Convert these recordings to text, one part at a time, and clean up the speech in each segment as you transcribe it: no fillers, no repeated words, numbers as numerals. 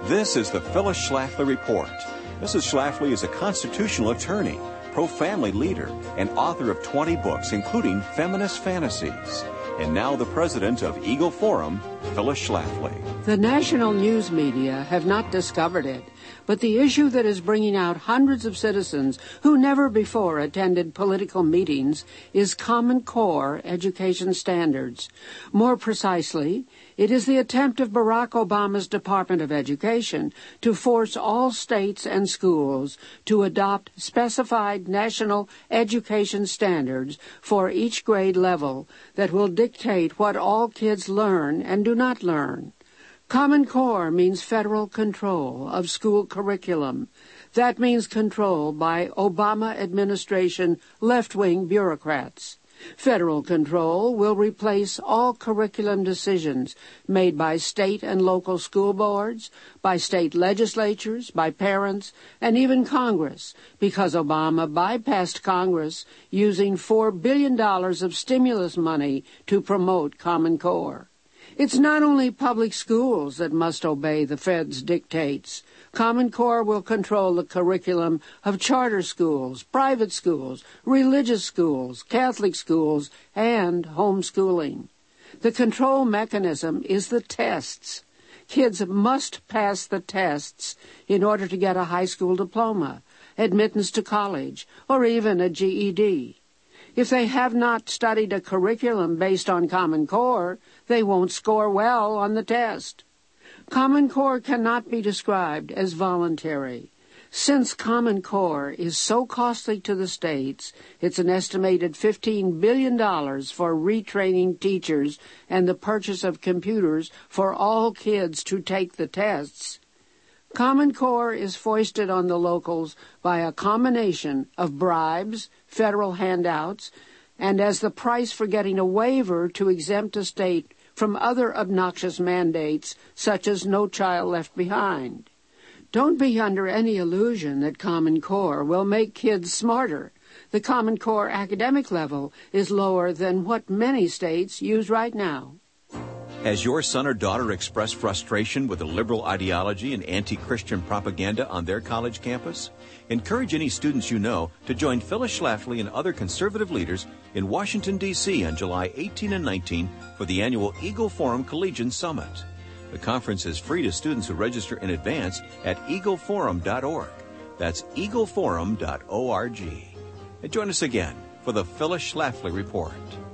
This is the Phyllis Schlafly Report. Mrs. Schlafly is a constitutional attorney, pro-family leader, and author of 20 books, including Feminist Fantasies. And now the president of Eagle Forum, Phyllis Schlafly. The national news media have not discovered it, but the issue that is bringing out hundreds of citizens who never before attended political meetings is Common Core education standards. More precisely, it is the attempt of Barack Obama's Department of Education to force all states and schools to adopt specified national education standards for each grade level that will dictate what all kids learn and do not learn. Common Core means federal control of school curriculum. That means control by Obama administration left-wing bureaucrats. Federal control will replace all curriculum decisions made by state and local school boards, by state legislatures, by parents, and even Congress, because Obama bypassed Congress using $4 billion of stimulus money to promote Common Core. It's not only public schools that must obey the Fed's dictates. Common Core will control the curriculum of charter schools, private schools, religious schools, Catholic schools, and homeschooling. The control mechanism is the tests. Kids must pass the tests in order to get a high school diploma, admittance to college, or even a GED. If they have not studied a curriculum based on Common Core, they won't score well on the test. Common Core cannot be described as voluntary. Since Common Core is so costly to the states, it's an estimated $15 billion for retraining teachers and the purchase of computers for all kids to take the tests. Common Core is foisted on the locals by a combination of bribes, federal handouts, and as the price for getting a waiver to exempt a state from other obnoxious mandates such as No Child Left Behind. Don't be under any illusion that Common Core will make kids smarter. The Common Core academic level is lower than what many states use right now. Has your son or daughter expressed frustration with the liberal ideology and anti-Christian propaganda on their college campus? Encourage any students you know to join Phyllis Schlafly and other conservative leaders in Washington, D.C. on July 18 and 19 for the annual Eagle Forum Collegian Summit. The conference is free to students who register in advance at eagleforum.org. That's eagleforum.org. And join us again for the Phyllis Schlafly Report.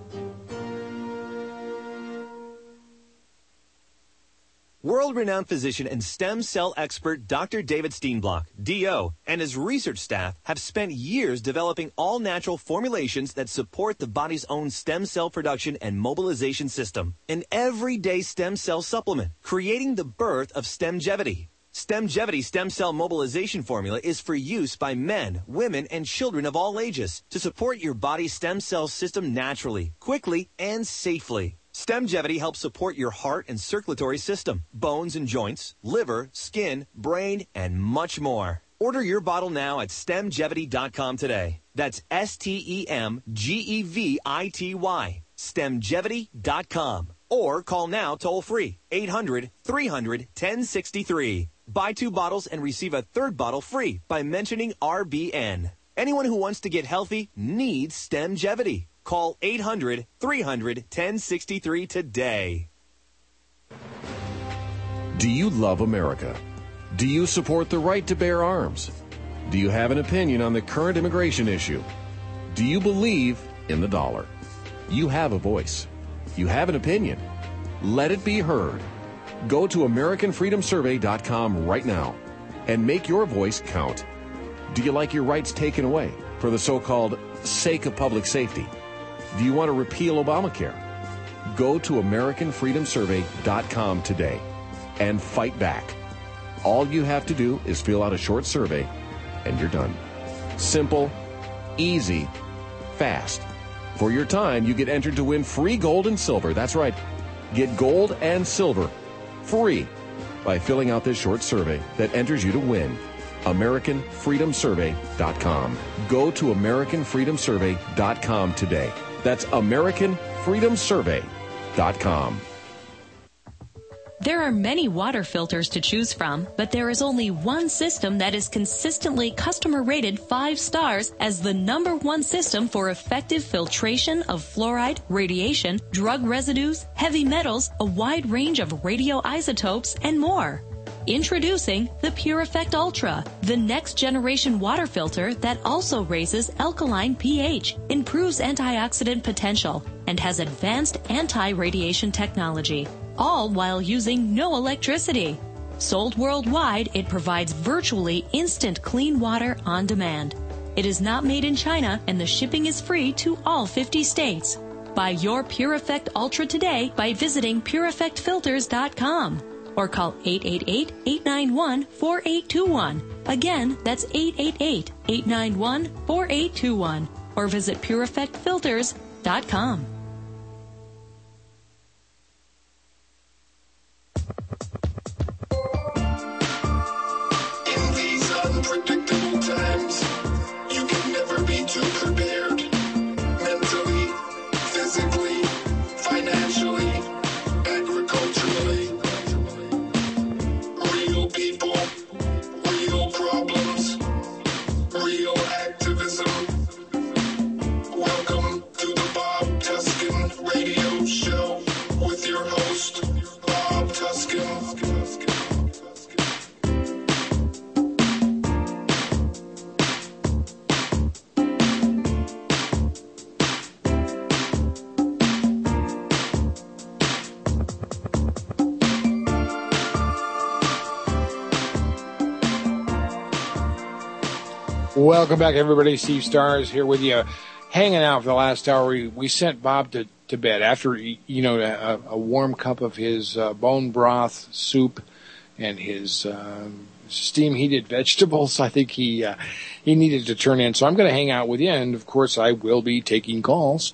World-renowned physician and stem cell expert Dr. David Steenblock, D.O., and his research staff have spent years developing all-natural formulations that support the body's own stem cell production and mobilization system. An everyday stem cell supplement, creating the birth of Stemgevity. Stemgevity stem cell mobilization formula is for use by men, women, and children of all ages to support your body's stem cell system naturally, quickly, and safely. Stemgevity helps support your heart and circulatory system, bones and joints, liver, skin, brain, and much more. Order your bottle now at stemgevity.com today. That's STEMGEVITY, stemgevity.com. Or call now toll-free, 800-300-1063. Buy 2 bottles and receive a 3rd bottle free by mentioning RBN. Anyone who wants to get healthy needs Stemgevity. Call 800-300-1063 today. Do you love America? Do you support the right to bear arms? Do you have an opinion on the current immigration issue? Do you believe in the dollar? You have a voice. You have an opinion. Let it be heard. Go to AmericanFreedomSurvey.com right now and make your voice count. Do you like your rights taken away for the so-called sake of public safety? Do you want to repeal Obamacare? Go to AmericanFreedomSurvey.com today and fight back. All you have to do is fill out a short survey, and you're done. Simple, easy, fast. For your time, you get entered to win free gold and silver. That's right. Get gold and silver free by filling out this short survey that enters you to win. AmericanFreedomSurvey.com. Go to AmericanFreedomSurvey.com today. That's AmericanFreedomSurvey.com. There are many water filters to choose from, but there is only one system that is consistently customer rated 5 stars as the #1 system for effective filtration of fluoride, radiation, drug residues, heavy metals, a wide range of radioisotopes, and more. Introducing the PureEffect Ultra, the next generation water filter that also raises alkaline pH, improves antioxidant potential, and has advanced anti-radiation technology, all while using no electricity. Sold worldwide, it provides virtually instant clean water on demand. It is not made in China, and the shipping is free to all 50 states. Buy your PureEffect Ultra today by visiting PureEffectFilters.com or call 888-891-4821. Again, that's 888-891-4821 or visit PureEffectFilters.com. In these unpredictable times, you can never be too prepared. Mentally, physically, financially, agriculturally. Real people, real problems, real activism. Welcome to the Bob Tuskin Radio Show with your host, Bob Tuskin. Welcome back, everybody. Steve Stars here with you, hanging out for the last hour. We sent Bob to bed after, a warm cup of his bone broth soup and his steam-heated vegetables. I think he needed to turn in. So I'm going to hang out with you, and, of course, I will be taking calls.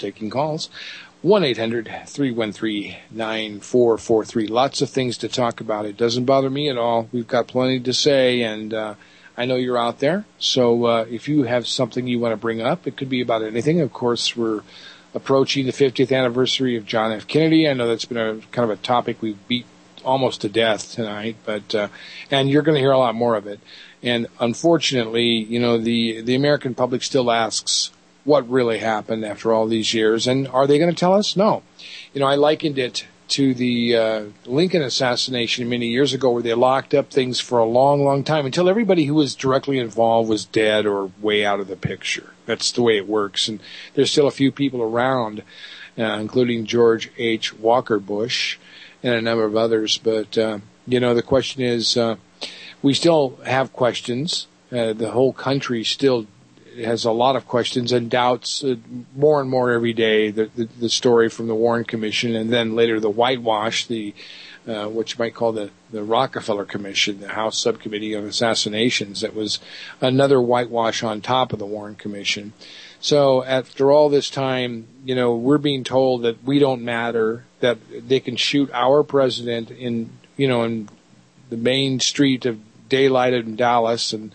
1-800-313-9443. Lots of things to talk about. It doesn't bother me at all. We've got plenty to say, and I know you're out there, so if you have something you want to bring up, it could be about anything. Of course, we're approaching the 50th anniversary of John F. Kennedy. I know that's been a kind of a topic we've beat almost to death tonight, but and you're going to hear a lot more of it. And unfortunately, the American public still asks what really happened after all these years, and are they going to tell us? No. I likened it to the Lincoln assassination many years ago, where they locked up things for a long, long time until everybody who was directly involved was dead or way out of the picture. That's the way it works. And there's still a few people around, including George H. Walker Bush and a number of others. But, the question is, we still have questions. The whole country still has a lot of questions and doubts more and more every day. The story from the Warren Commission, and then later the whitewash, what you might call the Rockefeller Commission, the House Subcommittee on Assassinations. That was another whitewash on top of the Warren Commission. So after all this time, we're being told that we don't matter, that they can shoot our president in the main street of daylight in Dallas, and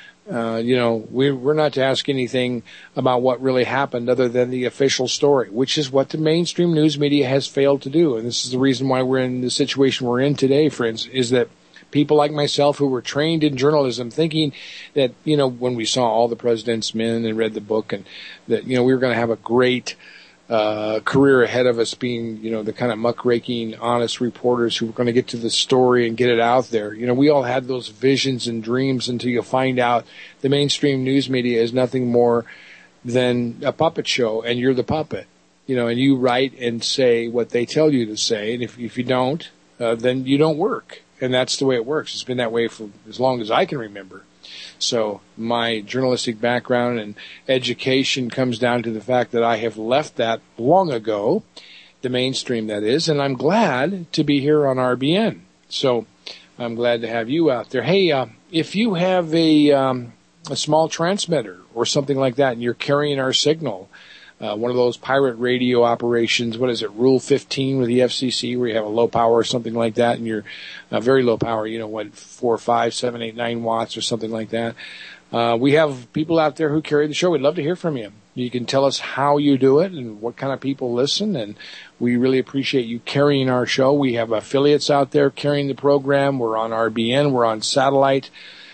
we're not to ask anything about what really happened other than the official story, which is what the mainstream news media has failed to do. And this is the reason why we're in the situation we're in today, friends, is that people like myself who were trained in journalism thinking that, when we saw All the President's Men and read the book, and that, we were going to have a great career ahead of us, being, the kind of muckraking, honest reporters who were going to get to the story and get it out there. We all had those visions and dreams until you find out the mainstream news media is nothing more than a puppet show, and you're the puppet, and you write and say what they tell you to say. And if you don't, then you don't work. And that's the way it works. It's been that way for as long as I can remember. So my journalistic background and education comes down to the fact that I have left that long ago, the mainstream that is, and I'm glad to be here on RBN. So I'm glad to have you out there. Hey, if you have a small transmitter or something like that and you're carrying our signal, one of those pirate radio operations. What is it, Rule 15 with the FCC, where you have a low power or something like that, and you're very low power, 4, 5, 7, 8, 9 watts or something like that. We have people out there who carry the show. We'd love to hear from you. You can tell us how you do it and what kind of people listen, and we really appreciate you carrying our show. We have affiliates out there carrying the program. We're on RBN. We're on satellite.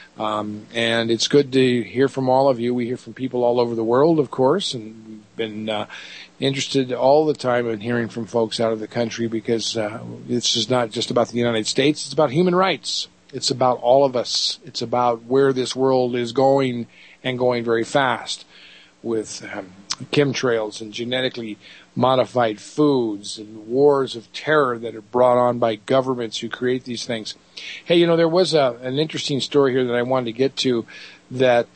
And it's good to hear from all of you. We hear from people all over the world, of course, and we've been interested all the time in hearing from folks out of the country, because this is not just about the United States. It's about human rights. It's about all of us. It's about where this world is going, and going very fast, with chemtrails and genetically modified foods and wars of terror that are brought on by governments who create these things. Hey, there was an interesting story here that I wanted to get to that,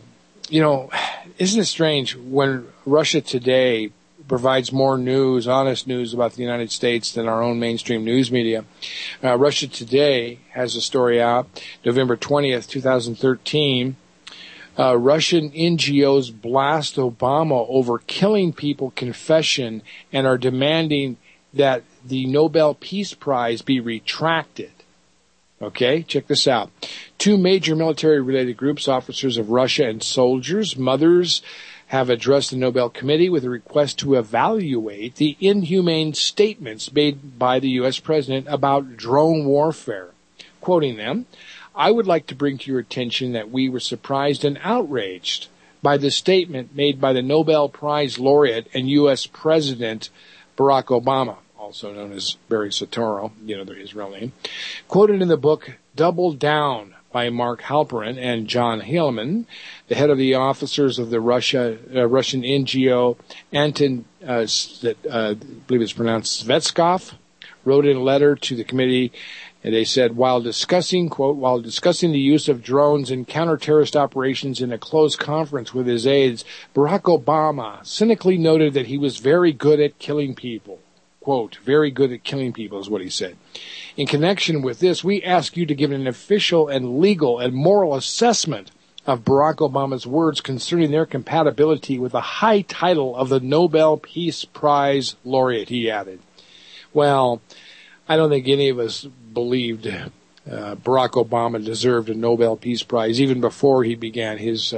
isn't it strange when Russia Today provides more news, honest news about the United States than our own mainstream news media? Russia Today has a story out, November 20th, 2013. Russian NGOs blast Obama over killing people confession and are demanding that the Nobel Peace Prize be retracted. Okay, check this out. 2 major military-related groups, officers of Russia and soldiers, mothers, have addressed the Nobel Committee with a request to evaluate the inhumane statements made by the U.S. president about drone warfare. Quoting them, "I would like to bring to your attention that we were surprised and outraged by the statement made by the Nobel Prize laureate and U.S. President Barack Obama," also known as Barry Soetoro, his real name, quoted in the book Double Down by Mark Halperin and John Hillman, the head of the officers of the Russian NGO Anton, I believe it's pronounced Svetskov, wrote in a letter to the committee. And they said, while discussing the use of drones in counter-terrorist operations in a close conference with his aides, Barack Obama cynically noted that he was very good at killing people. Quote, very good at killing people is what he said. In connection with this, we ask you to give an official and legal and moral assessment of Barack Obama's words concerning their compatibility with the high title of the Nobel Peace Prize laureate, he added. Well, I don't think any of us believed Barack Obama deserved a Nobel Peace Prize even before he began his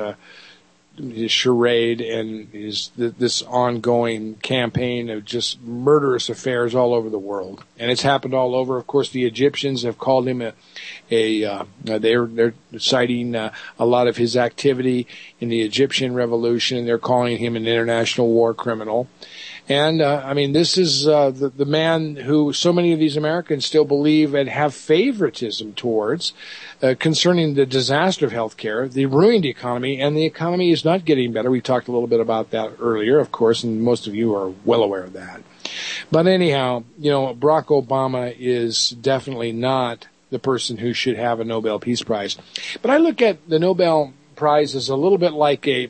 charade and this ongoing campaign of just murderous affairs all over the world. And it's happened all over. Of course, the Egyptians have called him they're citing a lot of his activity in the Egyptian revolution. They're calling him an international war criminal. And, this is the man who so many of these Americans still believe and have favoritism towards concerning the disaster of healthcare, the ruined economy, and the economy is not getting better. We talked a little bit about that earlier, of course, and most of you are well aware of that. But anyhow, Barack Obama is definitely not the person who should have a Nobel Peace Prize. But I look at the Nobel Prize as a little bit like I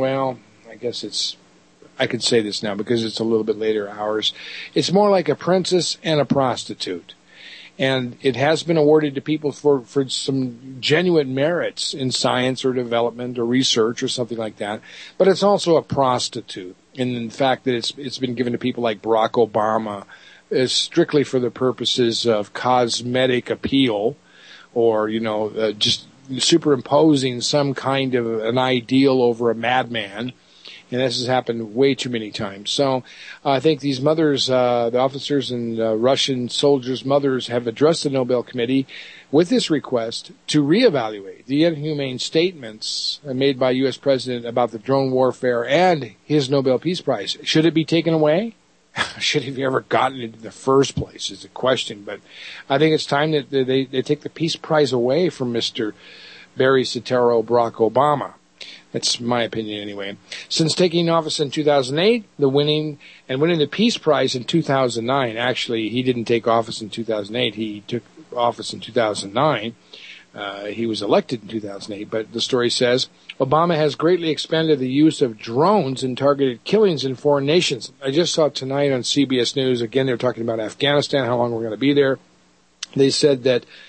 could say this now because it's a little bit later hours. It's more like a princess and a prostitute. And it has been awarded to people for some genuine merits in science or development or research or something like that. But it's also a prostitute in the fact that it's been given to people like Barack Obama strictly for the purposes of cosmetic appeal or, just superimposing some kind of an ideal over a madman. And this has happened way too many times. So I think these mothers, the officers and Russian soldiers' mothers have addressed the Nobel Committee with this request to reevaluate the inhumane statements made by U.S. President about the drone warfare and his Nobel Peace Prize. Should it be taken away? Should he have ever gotten it in the first place is the question. But I think it's time that they take the Peace Prize away from Mr. Barry Soetoro Barack Obama. That's my opinion anyway. Since taking office in 2008, winning the Peace Prize in 2009. Actually, he didn't take office in 2008. He took office in 2009. He was elected in 2008. But the story says, Obama has greatly expanded the use of drones in targeted killings in foreign nations. I just saw tonight on CBS News, again, they're talking about Afghanistan, how long we're going to be there. They said that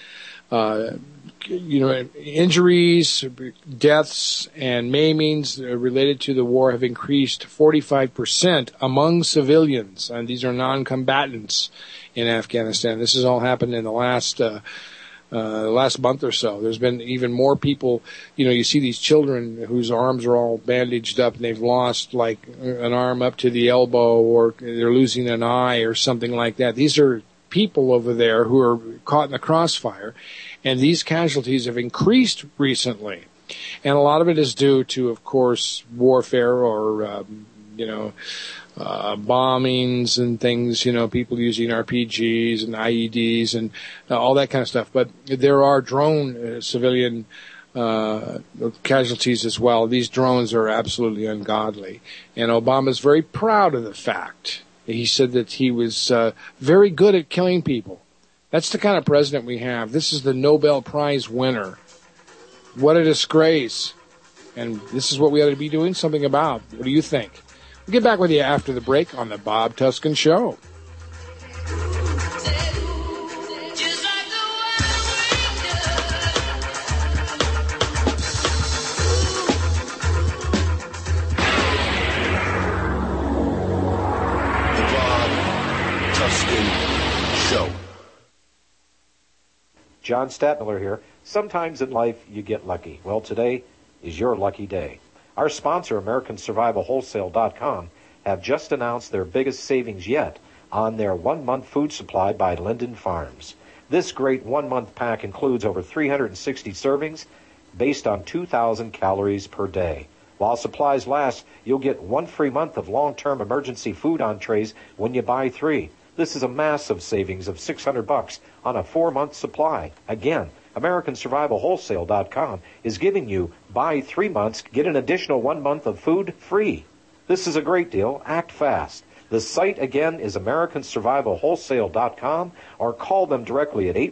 injuries, deaths, and maimings related to the war have increased 45% among civilians, and these are non-combatants in Afghanistan. This has all happened in the last month or so. There's been even more people. You see these children whose arms are all bandaged up and they've lost like an arm up to the elbow, or they're losing an eye or something like that. These are people over there who are caught in the crossfire, and these casualties have increased recently. And a lot of it is due to, of course, warfare or, bombings and things, people using RPGs and IEDs and all that kind of stuff. But there are drone civilian casualties as well. These drones are absolutely ungodly. And Obama's very proud of the fact. He said that he was very good at killing people. That's the kind of president we have. This is the Nobel Prize winner. What a disgrace. And this is what we ought to be doing something about. What do you think? We'll get back with you after the break on the Bob Tuskin Show. John Statmiller here. Sometimes in life you get lucky. Well, today is your lucky day. Our sponsor, AmericanSurvivalWholesale.com, have just announced their biggest savings yet on their 1-month food supply by Linden Farms. This great 1-month pack includes over 360 servings based on 2,000 calories per day. While supplies last, you'll get 1 free month of long-term emergency food entrees when you buy 3. This is a massive savings of $600 on a 4-month supply. Again, AmericanSurvivalWholesale.com is giving you buy 3 months, get an additional 1 month of food free. This is a great deal. Act fast. The site again is AmericanSurvivalWholesale.com, or call them directly at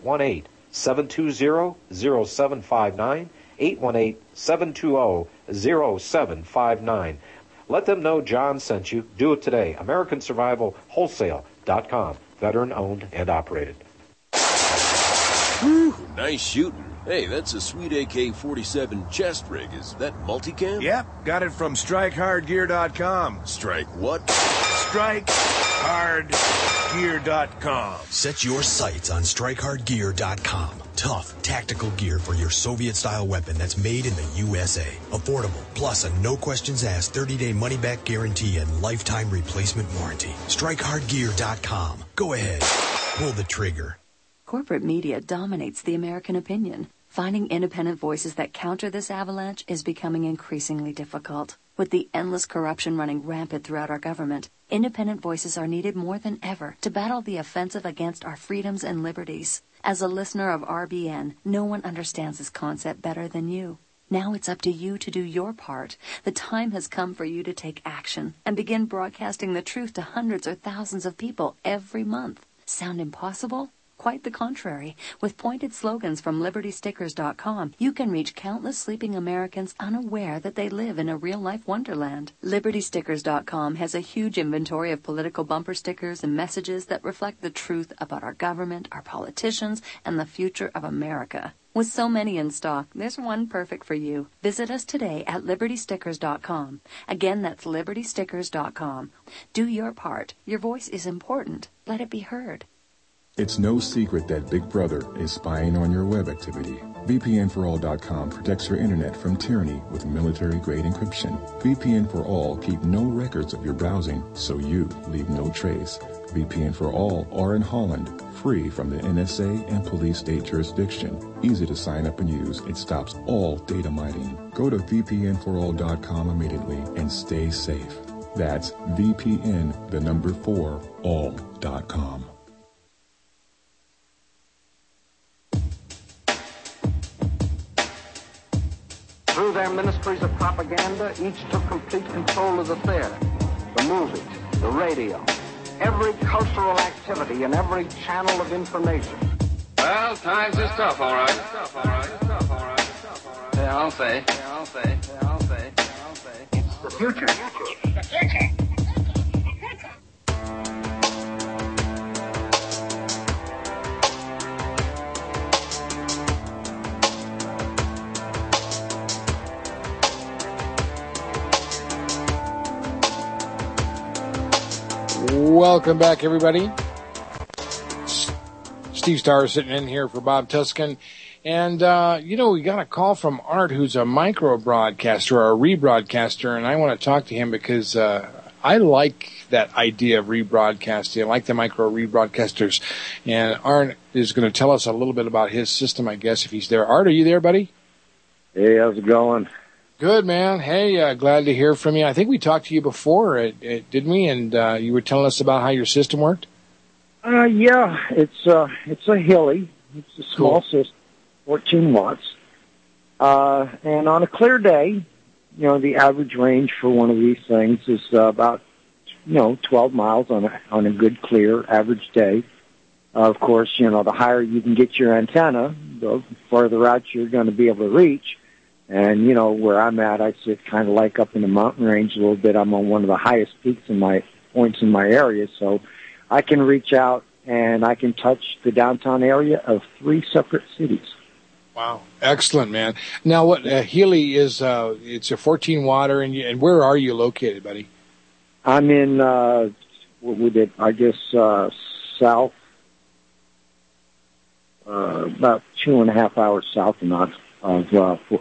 818-720-0759, 818-720-0759. Let them know John sent you. Do it today. AmericanSurvivalWholesale.com. Veteran owned and operated. Whew, nice shooting. Hey, that's a sweet AK-47 chest rig. Is that multicam? Yep, got it from StrikeHardGear.com. Strike what? StrikeHardGear.com. Set your sights on StrikeHardGear.com. Tough, tactical gear for your Soviet-style weapon that's made in the USA. Affordable, plus a no-questions-asked 30-day money-back guarantee and lifetime replacement warranty. StrikeHardGear.com. Go ahead. Pull the trigger. Corporate media dominates the American opinion. Finding independent voices that counter this avalanche is becoming increasingly difficult. With the endless corruption running rampant throughout our government, independent voices are needed more than ever to battle the offensive against our freedoms and liberties. As a listener of RBN, no one understands this concept better than you. Now it's up to you to do your part. The time has come for you to take action and begin broadcasting the truth to hundreds or thousands of people every month. Sound impossible? Quite the contrary. With pointed slogans from LibertyStickers.com, you can reach countless sleeping Americans unaware that they live in a real-life wonderland. LibertyStickers.com has a huge inventory of political bumper stickers and messages that reflect the truth about our government, our politicians, and the future of America. With so many in stock, there's one perfect for you. Visit us today at LibertyStickers.com. Again, that's LibertyStickers.com. Do your part. Your voice is important. Let it be heard. It's no secret that Big Brother is spying on your web activity. VPNforall.com protects your internet from tyranny with military-grade encryption. VPN for All keep no records of your browsing, so you leave no trace. VPN for All are in Holland, free from the NSA and police state jurisdiction. Easy to sign up and use. It stops all data mining. Go to VPNforall.com immediately and stay safe. That's VPN4all.com. Through their ministries of propaganda, each took complete control of the theater, the movies, the radio, every cultural activity and every channel of information. Well, times is tough, all right. Yeah, I'll say. It's the future. The future. Welcome back, everybody. Steve Starr sitting in here for Bob Tuskin. And, we got a call from Art, who's a micro broadcaster or a rebroadcaster, and I want to talk to him because I like that idea of rebroadcasting. I like the micro rebroadcasters. And Art is going to tell us a little bit about his system, I guess, if he's there. Art, are you there, buddy? Hey, how's it going? Good, man. Hey, glad to hear from you. I think we talked to you before, didn't we? And you were telling us about how your system worked? Yeah, it's a Hilly. It's a small system, 14 watts. And on a clear day, the average range for one of these things is about, 12 miles on a good, clear, average day. Of course, the higher you can get your antenna, the farther out you're going to be able to reach. And, where I'm at, I sit kind of like up in the mountain range a little bit. I'm on one of the highest points in my area, so I can reach out and I can touch the downtown area of 3 separate cities. Wow. Excellent, man. Now, what Healy is, it's a 14-watter, and where are you located, buddy? I'm in, south, about 2.5 hours south of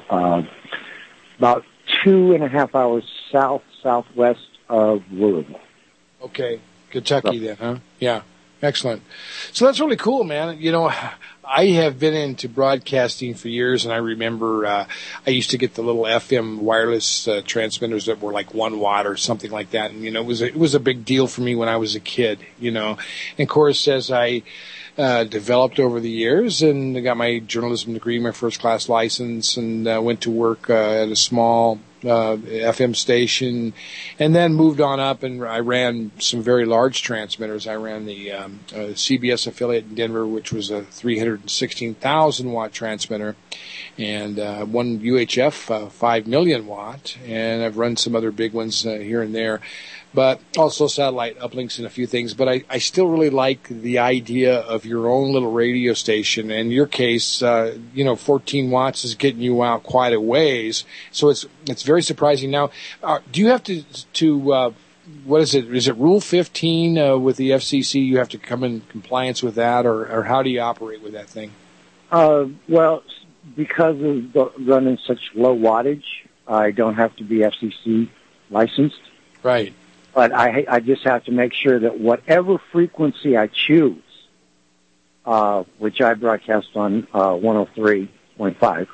about 2.5 hours southwest of Louisville. Okay. Kentucky then, huh? Yeah. Excellent. So that's really cool, man. I have been into broadcasting for years, and I remember I used to get the little FM wireless transmitters that were like 1 watt or something like that. And, it was a big deal for me when I was a kid, And, of course, as I developed over the years, and I got my journalism degree, my first-class license, and went to work at a small FM station, and then moved on up, and I ran some very large transmitters. I ran the CBS affiliate in Denver, which was a 316,000-watt transmitter, and one UHF 5 million watt, and I've run some other big ones here and there. But also satellite uplinks and a few things. But I still really like the idea of your own little radio station. In your case, 14 watts is getting you out quite a ways. So it's very surprising. Now, do you have to what is it? Is it Rule 15 with the FCC? You have to come in compliance with that, or how do you operate with that thing? Well, because of running such low wattage, I don't have to be FCC licensed. Right. But I just have to make sure that whatever frequency I choose, which I broadcast on 103.5,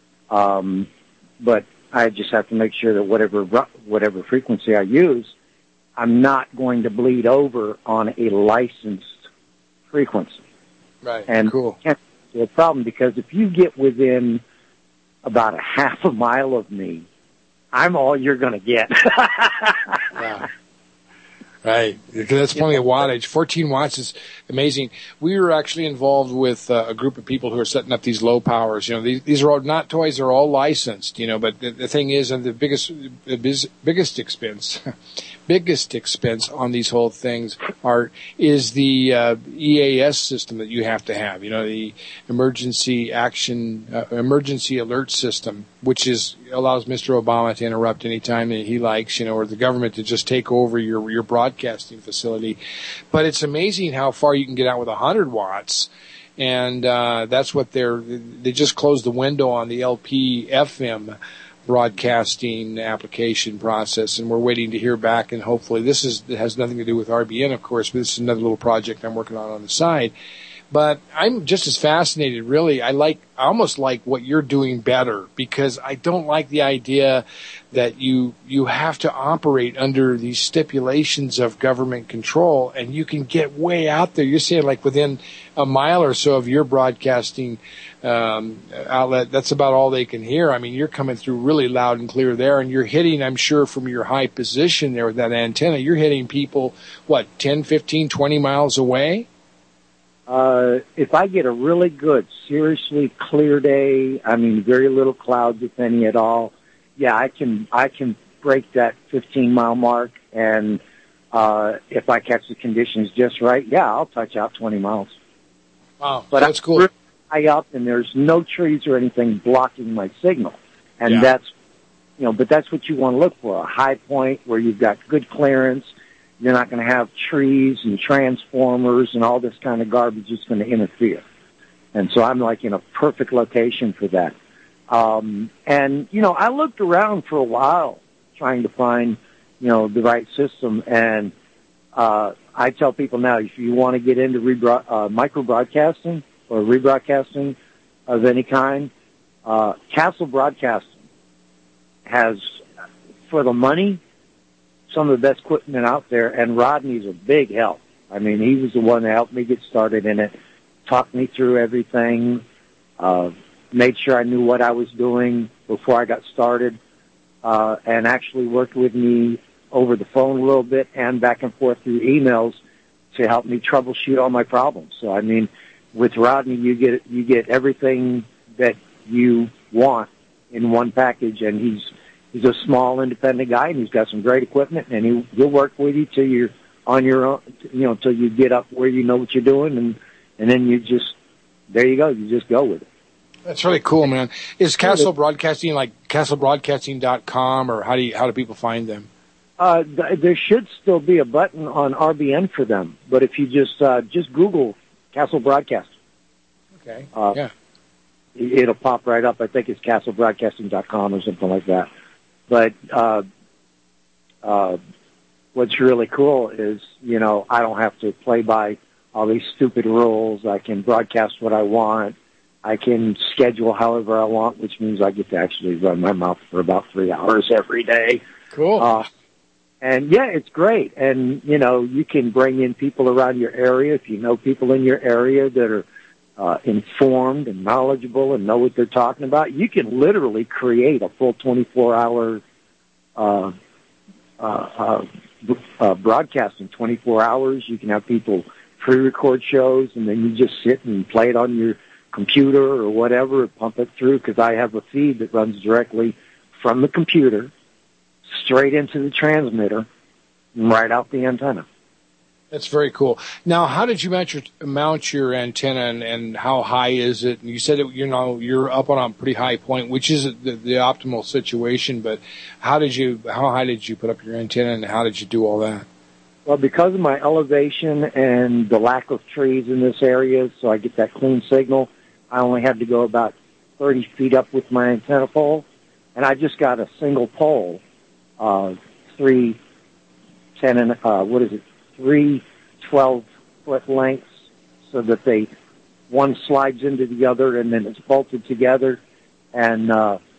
but I just have to make sure that whatever frequency I use, I'm not going to bleed over on a licensed frequency. Right. And cool. It's a problem because if you get within about a half a mile of me, I'm all you're going to get. Wow. Right, because that's plenty of wattage. 14 watts is amazing. We were actually involved with a group of people who are setting up these low powers. These are all not toys; they're all licensed. But the thing is, and the biggest expense on these whole things is the EAS system that you have to have. The emergency alert system, which allows Mr. Obama to interrupt anytime that he likes, or the government to just take over your broadcasting facility. But it's amazing how far you can get out with 100 watts. And that's what they just closed the window on the LP-FM broadcasting application process, and we're waiting to hear back, and hopefully it has nothing to do with RBN, of course, but this is another little project I'm working on the side. But I'm just as fascinated, really. I almost like what you're doing better, because I don't like the idea that you have to operate under these stipulations of government control, and you can get way out there. You're saying like within a mile or so of your broadcasting outlet, that's about all they can hear. I mean, you're coming through really loud and clear there, and you're hitting, I'm sure, from your high position there with that antenna, you're hitting people, 10, 15, 20 miles away? If I get a really good, seriously clear day, very little clouds, if any at all, yeah, I can break that 15-mile mark, and if I catch the conditions just right, yeah, I'll touch out 20 miles. Wow, but that's cool. I'm high up, and there's no trees or anything blocking my signal, and that's, but that's what you want to look for, a high point where you've got good clearance, you're not going to have trees and transformers and all this kind of garbage that's going to interfere. And so I'm like in a perfect location for that. And, you know, I looked around for a while trying to find, you know, the right system. And I tell people now, if you want to get into micro-broadcasting or rebroadcasting of any kind, Castle Broadcasting has, for the money, some of the best equipment out there, and Rodney's a big help. I mean, he was the one that helped me get started in it, talked me through everything, made sure I knew what I was doing before I got started, and actually worked with me over the phone a little bit and back and forth through emails to help me troubleshoot all my problems. So, I mean, with Rodney, you get everything that you want in one package, and he's a small independent guy, and he's got some great equipment, and he'll work with you till you're on your own, you know, till you get up where you know what you're doing, and then there you go, you just go with it. That's really cool, man. Is Castle Broadcasting like castlebroadcasting.com, or how do people find them? There should still be a button on RBN for them, but if you just Google Castle Broadcasting. Okay. Yeah. It'll pop right up. I think it's castlebroadcasting.com or something like that. But what's really cool is, you know, I don't have to play by all these stupid rules. I can broadcast what I want. I can schedule however I want, which means I get to actually run my mouth for about 3 hours every day. Cool. And yeah, it's great. And, you know, you can bring in people around your area. If you know people in your area that are informed and knowledgeable and know what they're talking about, you can literally create a full 24-hour broadcast in 24 hours. You can have people pre-record shows, and then you just sit and play it on your computer or whatever, pump it through, because I have a feed that runs directly from the computer straight into the transmitter and right out the antenna. That's very cool. Now, how did you mount your antenna, and how high is it? And you said that, you know, you're up on a pretty high point, which is the optimal situation. But how high did you put up your antenna, and how did you do all that? Well, because of my elevation and the lack of trees in this area, so I get that clean signal, I only had to go about 30 feet up with my antenna pole, and I just got a single pole, 3 12-foot lengths, so that one slides into the other, and then it's bolted together, and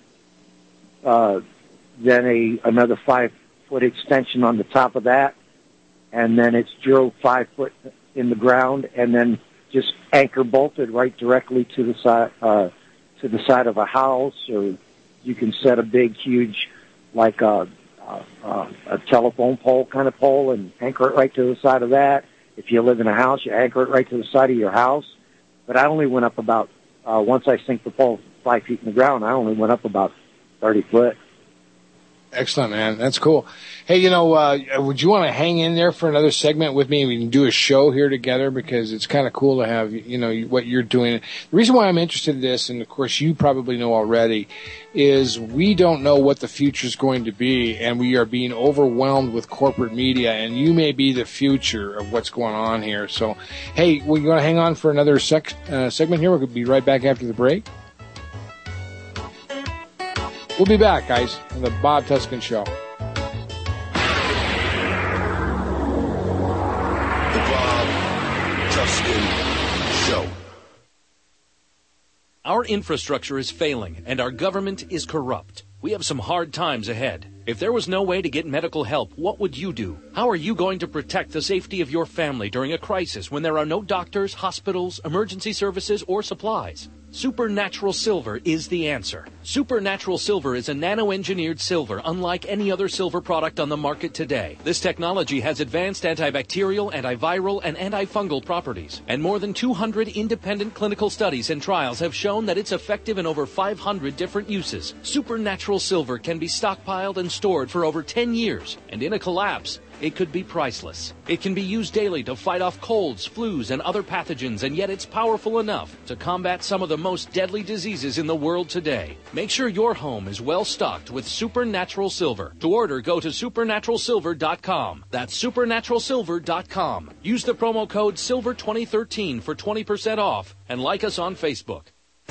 then another 5-foot extension on the top of that, and then it's drilled 5 foot in the ground, and then just anchor bolted right directly to the side of a house, or you can set a big, huge, like a telephone pole kind of pole, and anchor it right to the side of that. If you live in a house, you anchor it right to the side of your house. But I only went up about, once I sink the pole 5 feet in the ground, I only went up about 30 foot. Excellent, man. That's cool. Hey, you know, would you want to hang in there for another segment with me? We can do a show here together, because it's kind of cool to have, you know, what you're doing. The reason why I'm interested in this, and of course you probably know already, is we don't know what the future is going to be, and we are being overwhelmed with corporate media, and you may be the future of what's going on here. So, hey, we're going to hang on for another segment here. We'll be right back after the break. We'll be back, guys, on the Bob Tuskin Show. The Bob Tuskin Show. Our infrastructure is failing, and our government is corrupt. We have some hard times ahead. If there was no way to get medical help, what would you do? How are you going to protect the safety of your family during a crisis when there are no doctors, hospitals, emergency services, or supplies? Supernatural Silver is the answer. Supernatural Silver is a nano-engineered silver unlike any other silver product on the market today. This technology has advanced antibacterial, antiviral, and antifungal properties. And more than 200 independent clinical studies and trials have shown that it's effective in over 500 different uses. Supernatural Silver can be stockpiled and stored for over 10 years. And in a collapse, it could be priceless. It can be used daily to fight off colds, flus, and other pathogens, and yet it's powerful enough to combat some of the most deadly diseases in the world today. Make sure your home is well stocked with Supernatural Silver. To order, go to supernaturalsilver.com. That's supernaturalsilver.com. Use the promo code SILVER2013 for 20% off, and like us on Facebook.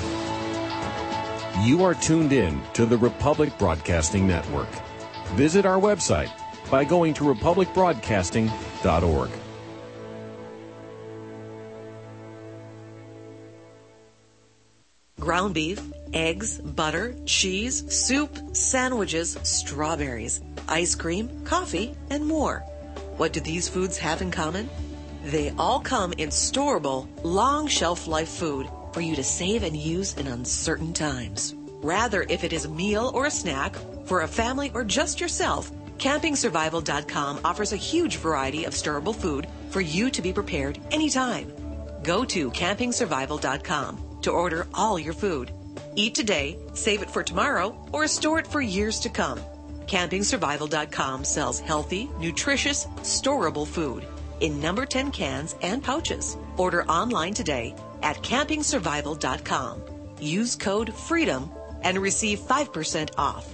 You are tuned in to the Republic Broadcasting Network. Visit our website by going to republicbroadcasting.org. Ground beef, eggs, butter, cheese, soup, sandwiches, strawberries, ice cream, coffee, and more. What do these foods have in common? They all come in storable, long shelf life food for you to save and use in uncertain times. Rather, if it is a meal or a snack, for a family or just yourself, CampingSurvival.com offers a huge variety of storable food for you to be prepared anytime. Go to CampingSurvival.com to order all your food. Eat today, save it for tomorrow, or store it for years to come. CampingSurvival.com sells healthy, nutritious, storable food in number 10 cans and pouches. Order online today at CampingSurvival.com. Use code FREEDOM and receive 5% off.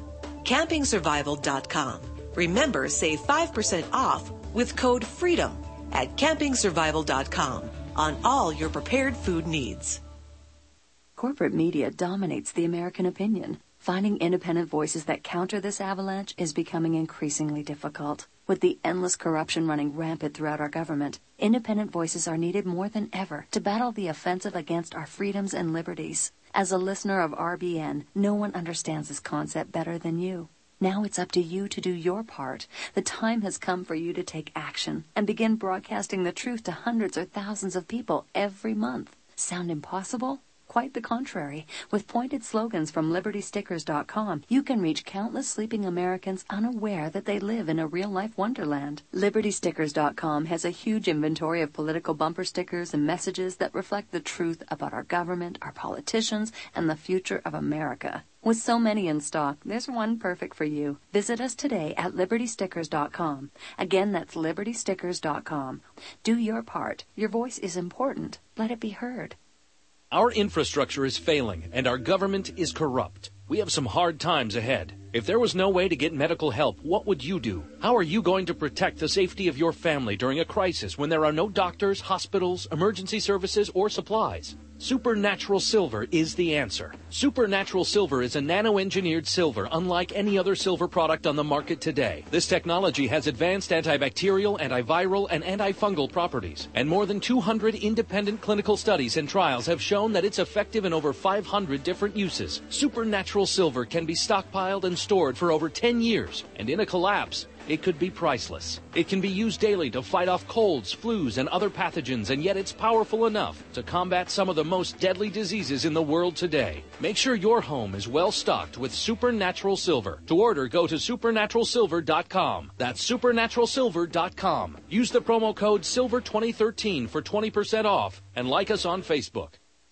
CampingSurvival.com. Remember, save 5% off with code FREEDOM at CampingSurvival.com on all your prepared food needs. Corporate media dominates the American opinion. Finding independent voices that counter this avalanche is becoming increasingly difficult. With the endless corruption running rampant throughout our government, independent voices are needed more than ever to battle the offensive against our freedoms and liberties. As a listener of RBN, no one understands this concept better than you. Now it's up to you to do your part. The time has come for you to take action and begin broadcasting the truth to hundreds or thousands of people every month. Sound impossible? Quite the contrary. With pointed slogans from LibertyStickers.com, you can reach countless sleeping Americans unaware that they live in a real-life wonderland. LibertyStickers.com has a huge inventory of political bumper stickers and messages that reflect the truth about our government, our politicians, and the future of America. With so many in stock, there's one perfect for you. Visit us today at LibertyStickers.com. Again, that's LibertyStickers.com. Do your part. Your voice is important. Let it be heard. Our infrastructure is failing, and our government is corrupt. We have some hard times ahead. If there was no way to get medical help, what would you do? How are you going to protect the safety of your family during a crisis when there are no doctors, hospitals, emergency services, or supplies? Supernatural Silver is the answer. Supernatural Silver is a nano-engineered silver unlike any other silver product on the market today. This technology has advanced antibacterial, antiviral, and antifungal properties, and more than 200 independent clinical studies and trials have shown that it's effective in over 500 different uses. Supernatural Silver can be stockpiled and stored for over 10 years, and in a collapse, it could be priceless. It can be used daily to fight off colds, flus, and other pathogens, and yet it's powerful enough to combat some of the most deadly diseases in the world today. Make sure your home is well stocked with Supernatural Silver. To order, go to supernaturalsilver.com. That's supernaturalsilver.com. Use the promo code SILVER2013 for 20% off, and like us on Facebook.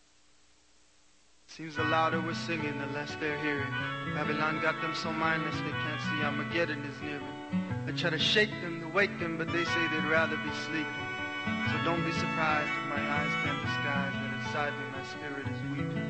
Seems the louder we're singing, the less they're hearing. Babylon got them so mindless they can't see Armageddon is nearing. I try to shake them, to wake them, but they say they'd rather be sleeping. So don't be surprised if my eyes can't disguise that inside me my spirit is weeping.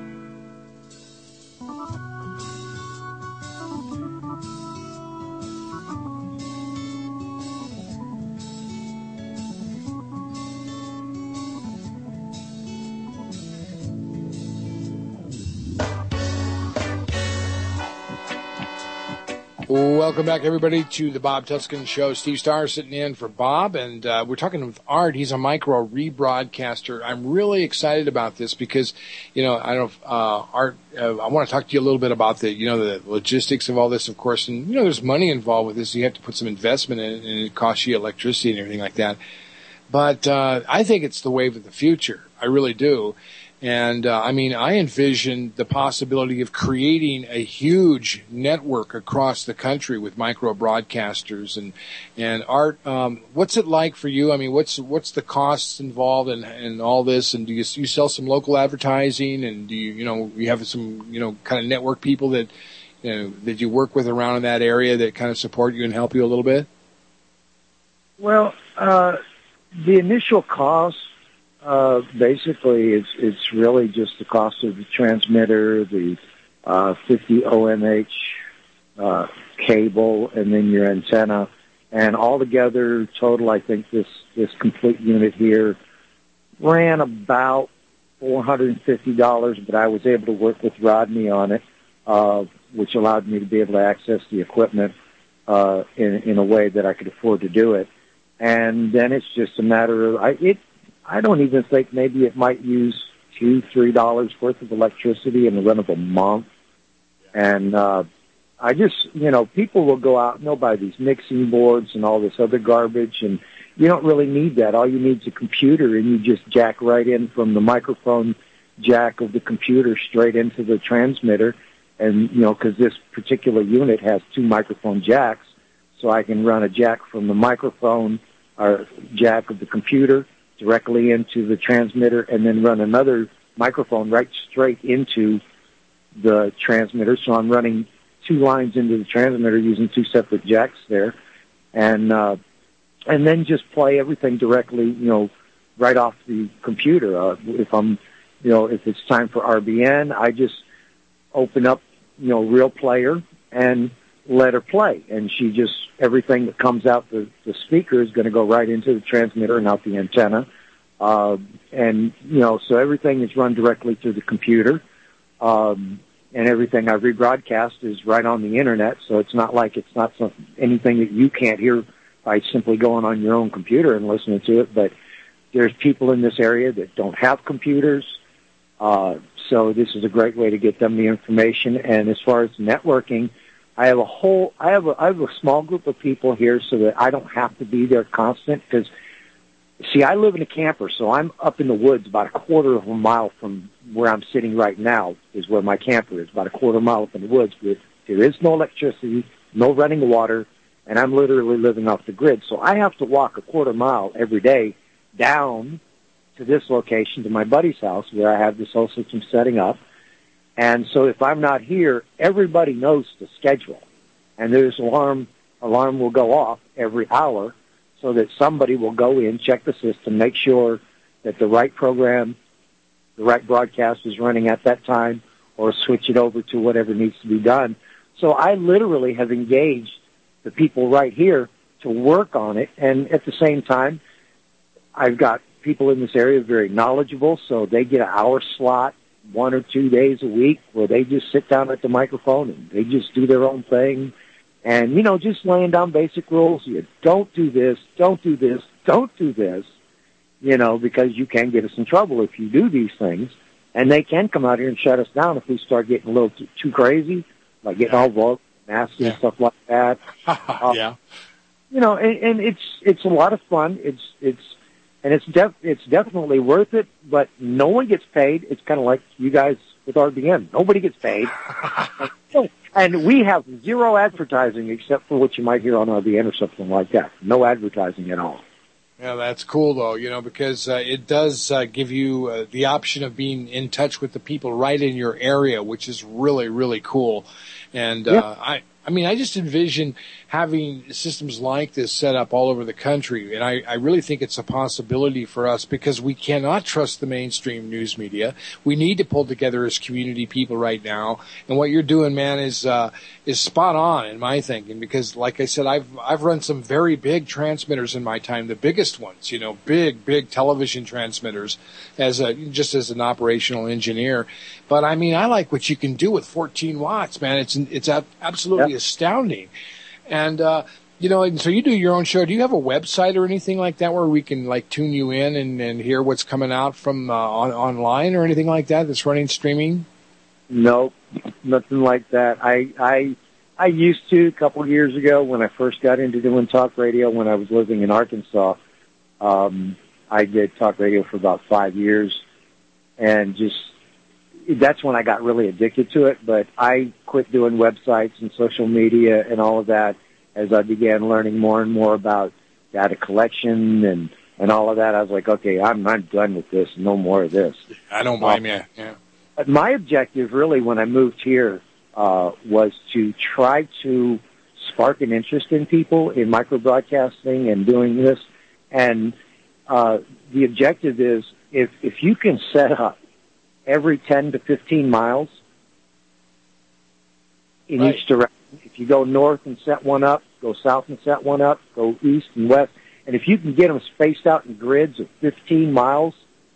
Welcome back, everybody, to the Bob Tuscan Show. Steve Starr sitting in for Bob, and we're talking with Art. He's a micro rebroadcaster. I'm really excited about this because, Art, I want to talk to you a little bit about the logistics of all this, of course. And, there's money involved with this. You have to put some investment in it, and it costs you electricity and everything like that. But I think it's the wave of the future. I really do. And, I envision the possibility of creating a huge network across the country with micro broadcasters and Art. What's it like for you? I mean, what's the costs involved in all this? And do you sell some local advertising? And do you have some, kind of network people that you work with around in that area that kind of support you and help you a little bit? Well, the initial cost, basically, it's really just the cost of the transmitter, the 50 OMH cable, and then your antenna. And altogether, total, I think this complete unit here ran about $450, but I was able to work with Rodney on it, which allowed me to be able to access the equipment in a way that I could afford to do it. And then it's just a matter of, I don't even think maybe it might use $2-3 worth of electricity in the run of a month. And I just, people will go out and they'll buy these mixing boards and all this other garbage, and you don't really need that. All you need is a computer, and you just jack right in from the microphone jack of the computer straight into the transmitter. And, because this particular unit has 2 microphone jacks, so I can run a jack from the microphone or jack of the computer directly into the transmitter, and then run another microphone right straight into the transmitter. So I'm running 2 lines into the transmitter using 2 separate jacks there, and then just play everything directly, right off the computer. If it's time for RBN, I just open up, Real Player and let her play, and everything that comes out the speaker is going to go right into the transmitter and out the antenna. So everything is run directly through the computer. And everything I rebroadcast is right on the internet, so it's not like it's not anything that you can't hear by simply going on your own computer and listening to it. But there's people in this area that don't have computers, so this is a great way to get them the information. And as far as networking, I have a small group of people here so that I don't have to be there constant, because see, I live in a camper, so I'm up in the woods about a quarter of a mile from where I'm sitting right now is where my camper is, about a quarter mile up in the woods. But there is no electricity, no running water, and I'm literally living off the grid. So I have to walk a quarter mile every day down to this location, to my buddy's house, where I have this whole system setting up. And so if I'm not here, everybody knows the schedule. And there's alarm will go off every hour, so that somebody will go in, check the system, make sure that the right program, the right broadcast is running at that time, or switch it over to whatever needs to be done. So I literally have engaged the people right here to work on it, and at the same time, I've got people in this area very knowledgeable, so they get an hour slot 1 or 2 days a week where they just sit down at the microphone and they just do their own thing. And, just laying down basic rules. You don't do this, don't do this, don't do this, because you can get us in trouble if you do these things. And they can come out here and shut us down if we start getting a little too crazy, like getting all vulgar, nasty, and stuff like that. Yeah. And it's a lot of fun. It's definitely worth it, but no one gets paid. It's kind of like you guys with RBN. Nobody gets paid. And we have zero advertising except for what you might hear on RBN or something like that. No advertising at all. Yeah, that's cool, though, because it does give you the option of being in touch with the people right in your area, which is really, really cool. And I just envision having systems like this set up all over the country, and I really think it's a possibility for us, because we cannot trust the mainstream news media. We need to pull together as community people right now, and what you're doing, man, is spot on in my thinking, because, like I said, I've run some very big transmitters in my time, the biggest ones, big television transmitters, just as an operational engineer. But I like what you can do with 14 watts, man. It's absolutely astounding. And, so you do your own show. Do you have a website or anything like that where we can tune you in and hear what's coming out from online or anything like that that's running streaming? Nope, nothing like that. I used to a couple of years ago when I first got into doing talk radio when I was living in Arkansas. I did talk radio for about 5 years, and that's when I got really addicted to it, but I quit doing websites and social media and all of that as I began learning more and more about data collection and all of that. I was like, okay, I'm done with this. No more of this. I don't blame you. Yeah. But my objective really when I moved here was to try to spark an interest in people in microbroadcasting and doing this. And the objective is if you can set up every 10 to 15 miles in each direction, if you go north and set one up, go south and set one up, go east and west, and if you can get them spaced out in grids of 15 miles,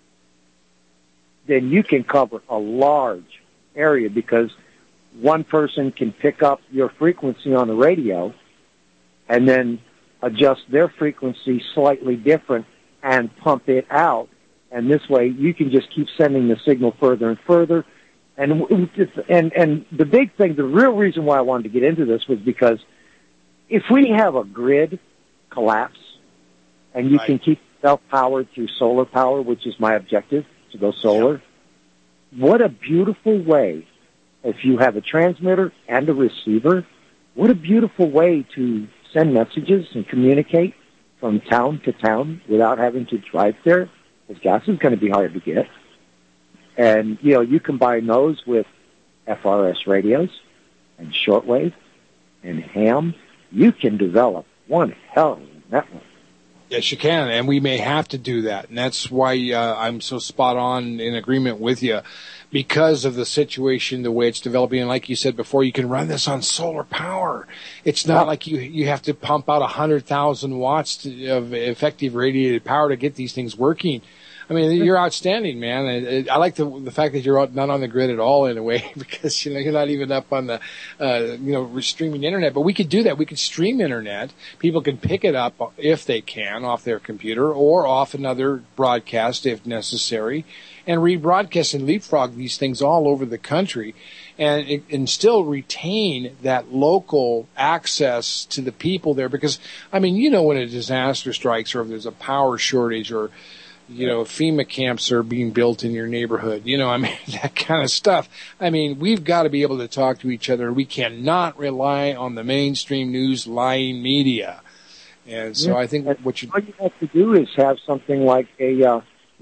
then you can cover a large area because one person can pick up your frequency on the radio and then adjust their frequency slightly different and pump it out. And this way you can just keep sending the signal further and further. And the big thing, the real reason why I wanted to get into this was because if we have a grid collapse and you can keep self-powered through solar power, which is my objective, to go solar, what a beautiful way, if you have a transmitter and a receiver, what a beautiful way to send messages and communicate from town to town without having to drive there, because gas is going to be hard to get. And, you know, you combine those with FRS radios and shortwave and ham, you can develop one hell of a network. Yes, you can, and we may have to do that. And that's why I'm so spot on in agreement with you, because of the situation, the way it's developing. And like you said before, you can run this on solar power. It's not like you have to pump out 100,000 watts of effective radiated power to get these things working. I mean, you're outstanding, man. I like the fact that you're not on the grid at all in a way, because, you know, you're not even up on the, streaming internet. But we could do that. We could stream internet. People can pick it up if they can off their computer or off another broadcast if necessary, and rebroadcast and leapfrog these things all over the country, and still retain that local access to the people there. Because, I mean, you know, when a disaster strikes or if there's a power shortage or, you know, FEMA camps are being built in your neighborhood, you know, I mean, that kind of stuff. I mean, we've got to be able to talk to each other. We cannot rely on the mainstream news lying media. And so I think what you have to do is have something like you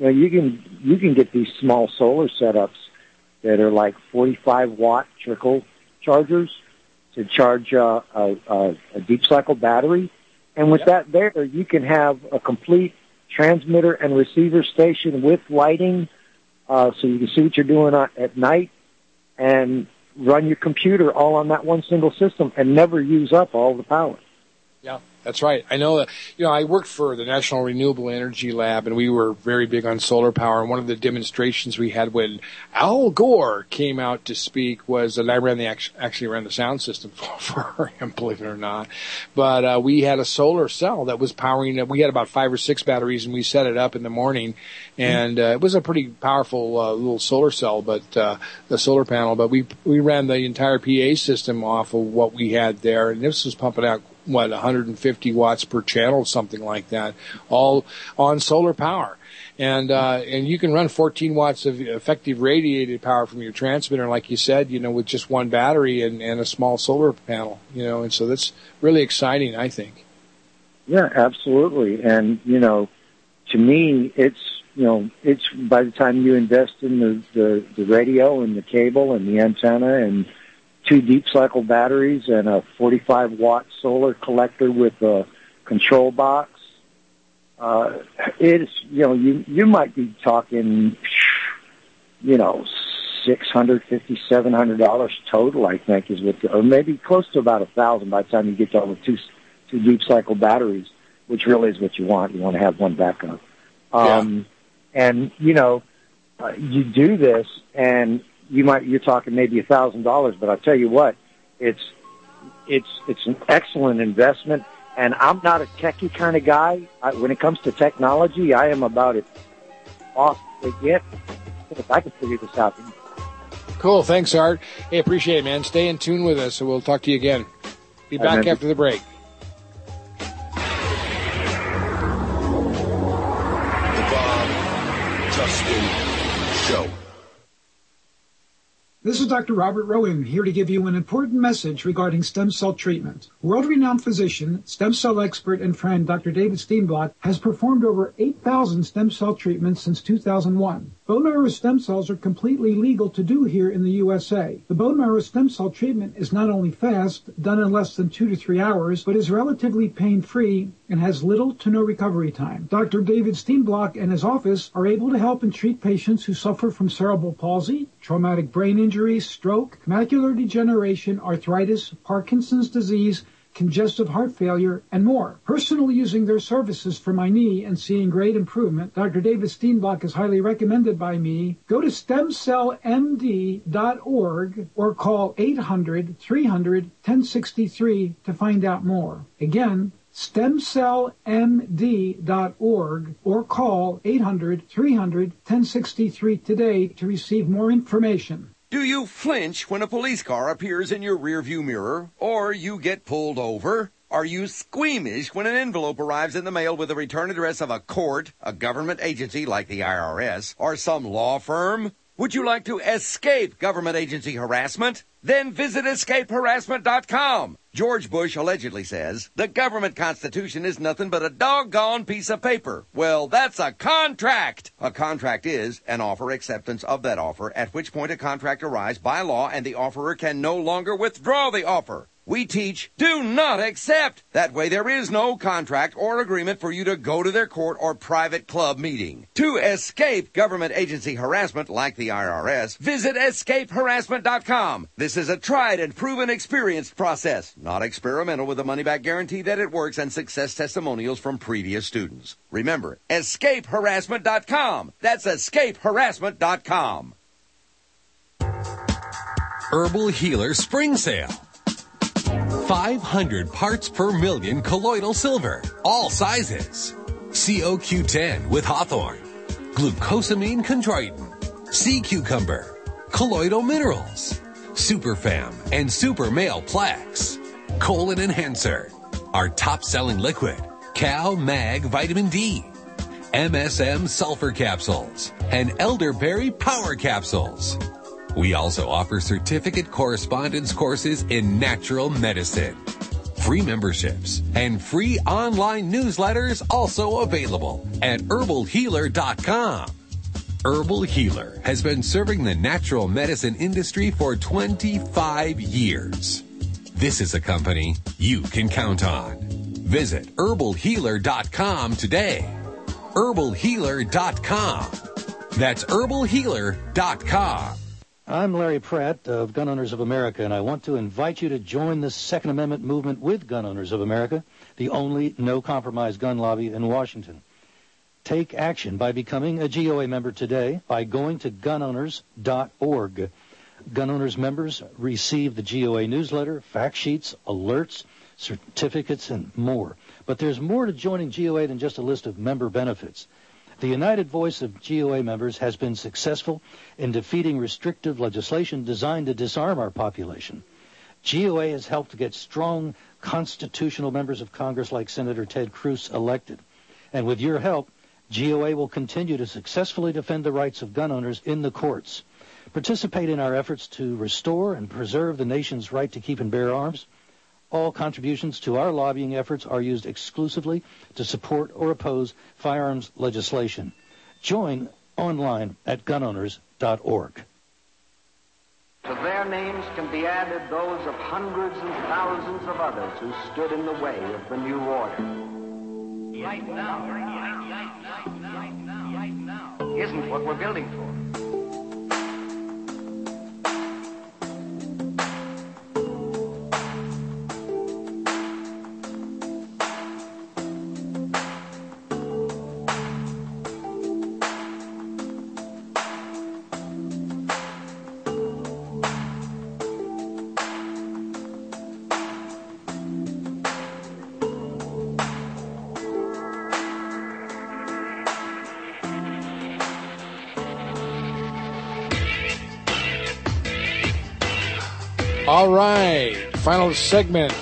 can get these small solar setups that are like 45-watt trickle chargers to charge a deep cycle battery. And with that there, you can have a complete transmitter and receiver station with lighting, so you can see what you're doing at night, and run your computer all on that one single system and never use up all the power. Yeah, that's right. I know that, you know, I worked for the National Renewable Energy Lab, and we were very big on solar power. And one of the demonstrations we had when Al Gore came out to speak was that I actually ran the sound system for him, believe it or not. But we had a solar cell that was powering. We had about 5 or 6 batteries, and we set it up in the morning. And it was a pretty powerful little solar cell, but the solar panel. But we ran the entire PA system off of what we had there, and this was pumping out 150 watts per channel, something like that, all on solar power. And you can run 14 watts of effective radiated power from your transmitter, like you said, you know, with just one battery and a small solar panel, you know, and so that's really exciting, I think. Yeah, absolutely. And, you know, to me, it's by the time you invest in the radio and the cable and the antenna and 2 deep cycle batteries and a 45-watt solar collector with a control box, it's, you know, you might be talking, you know, $650, $700 total, I think, is what, or maybe close to about $1,000 by the time you get done with two deep cycle batteries, which really is what you want. You want to have one backup. And, you know, you do this and you're talking maybe $1,000, but I'll tell you what, it's an excellent investment. And I'm not a techie kind of guy. When it comes to technology, I am about it off the get. If I can figure this out. Cool. Thanks, Art. Hey, appreciate it, man. Stay in tune with us, and we'll talk to you again. Be back after the break. Show. This is Dr. Robert Rowan here to give you an important message regarding stem cell treatment. World-renowned physician, stem cell expert, and friend Dr. David Steenblock has performed over 8,000 stem cell treatments since 2001. Bone marrow stem cells are completely legal to do here in the USA. The bone marrow stem cell treatment is not only fast, done in less than 2 to 3 hours, but is relatively pain-free and has little to no recovery time. Dr. David Steenblock and his office are able to help and treat patients who suffer from cerebral palsy, traumatic brain injury, stroke, macular degeneration, arthritis, Parkinson's disease, congestive heart failure, and more. Personally using their services for my knee and seeing great improvement, Dr. David Steenblock is highly recommended by me. Go to stemcellmd.org or call 800-300-1063 to find out more. Again, stemcellmd.org or call 800-300-1063 today to receive more information. Do you flinch when a police car appears in your rearview mirror or you get pulled over? Are you squeamish when an envelope arrives in the mail with the return address of a court, a government agency like the IRS, or some law firm? Would you like to escape government agency harassment? Then visit escapeharassment.com. George Bush allegedly says, the government constitution is nothing but a doggone piece of paper. Well, that's a contract. A contract is an offer acceptance of that offer, at which point a contract arrives by law and the offerer can no longer withdraw the offer. We teach, do not accept. That way there is no contract or agreement for you to go to their court or private club meeting. To escape government agency harassment like the IRS, visit escapeharassment.com. This is a tried and proven experienced process, not experimental, with a money-back guarantee that it works and success testimonials from previous students. Remember, escapeharassment.com. That's escapeharassment.com. Herbal Healer Spring Sale. 500 parts per million colloidal silver, all sizes. COQ10 with hawthorn, glucosamine chondroitin, sea cucumber, colloidal minerals, Superfam and Super Male Plex, colon enhancer, our top-selling liquid, Cal Mag Vitamin D, MSM sulfur capsules, and elderberry power capsules. We also offer certificate correspondence courses in natural medicine. Free memberships and free online newsletters also available at herbalhealer.com. Herbal Healer has been serving the natural medicine industry for 25 years. This is a company you can count on. Visit herbalhealer.com today. herbalhealer.com. That's herbalhealer.com. I'm Larry Pratt of Gun Owners of America, and I want to invite you to join the Second Amendment movement with Gun Owners of America, the only no-compromise gun lobby in Washington. Take action by becoming a GOA member today by going to gunowners.org. Gun Owners members receive the GOA newsletter, fact sheets, alerts, certificates, and more. But there's more to joining GOA than just a list of member benefits. The united voice of GOA members has been successful in defeating restrictive legislation designed to disarm our population. GOA has helped to get strong constitutional members of Congress like Senator Ted Cruz elected. And with your help, GOA will continue to successfully defend the rights of gun owners in the courts. Participate in our efforts to restore and preserve the nation's right to keep and bear arms. All contributions to our lobbying efforts are used exclusively to support or oppose firearms legislation. Join online at gunowners.org. To their names can be added those of hundreds and thousands of others who stood in the way of the new order. Right now isn't what we're building for. All right, final segment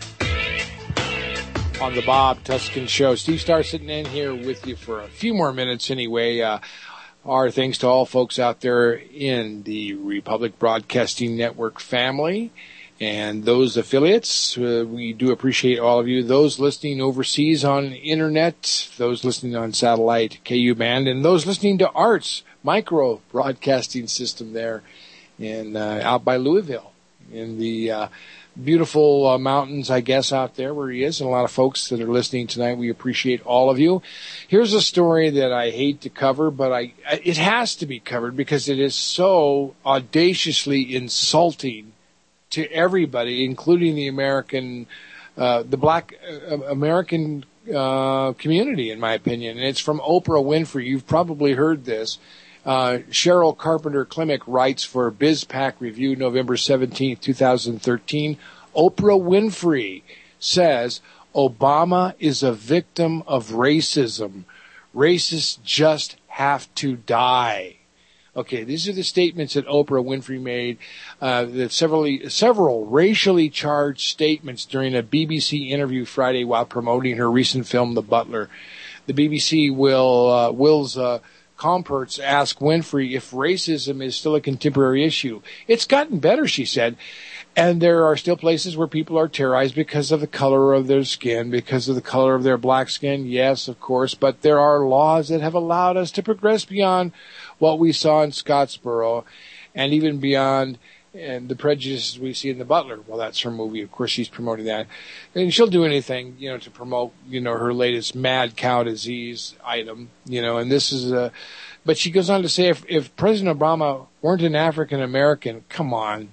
on the Bob Tuskin Show. Steve Starr sitting in here with you for a few more minutes anyway. Our thanks to all folks out there in the Republic Broadcasting Network family. And those affiliates, we do appreciate all of you. Those listening overseas on internet, those listening on satellite KU band, and those listening to ARTS micro broadcasting system there in out by Louisville in the beautiful mountains, I guess, out there where he is, and a lot of folks that are listening tonight. We appreciate all of you. Here's a story that I hate to cover, but it has to be covered because it is so audaciously insulting to everybody, including the American, the black American community, in my opinion. And it's from Oprah Winfrey. You've probably heard this. Cheryl Carpenter Klimek writes for BizPac Review, November 17th, 2013. Oprah Winfrey says, Obama is a victim of racism. Racists just have to die. Okay, these are the statements that Oprah Winfrey made, that several racially charged statements during a BBC interview Friday while promoting her recent film, The Butler. The BBC Will's Comperts asked Winfrey if racism is still a contemporary issue. It's gotten better, she said, and there are still places where people are terrorized because of the color of their skin, because of the color of their black skin. Yes, of course, but there are laws that have allowed us to progress beyond what we saw in Scottsboro and even beyond and the prejudices we see in The Butler. Well, that's her movie. Of course, she's promoting that. And she'll do anything, to promote, her latest mad cow disease item, and this is but she goes on to say if President Obama weren't an African American, come on.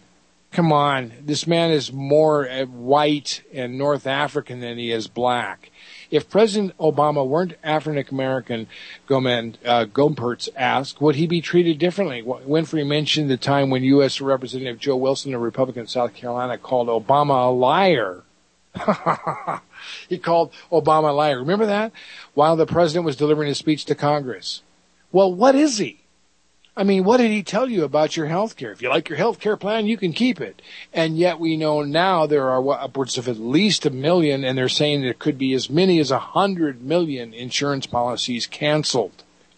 This man is more white and North African than he is black. If President Obama weren't African American, Gompertz asked, would he be treated differently? Winfrey mentioned the time when U.S. Representative Joe Wilson, a Republican of South Carolina, called Obama a liar. He called Obama a liar. Remember that? While the president was delivering his speech to Congress. Well, what is he? I mean, what did he tell you about your health care? If you like your health care plan, you can keep it. And yet we know now there are upwards of at least 1 million, and they're saying there could be as many as 100 million insurance policies canceled.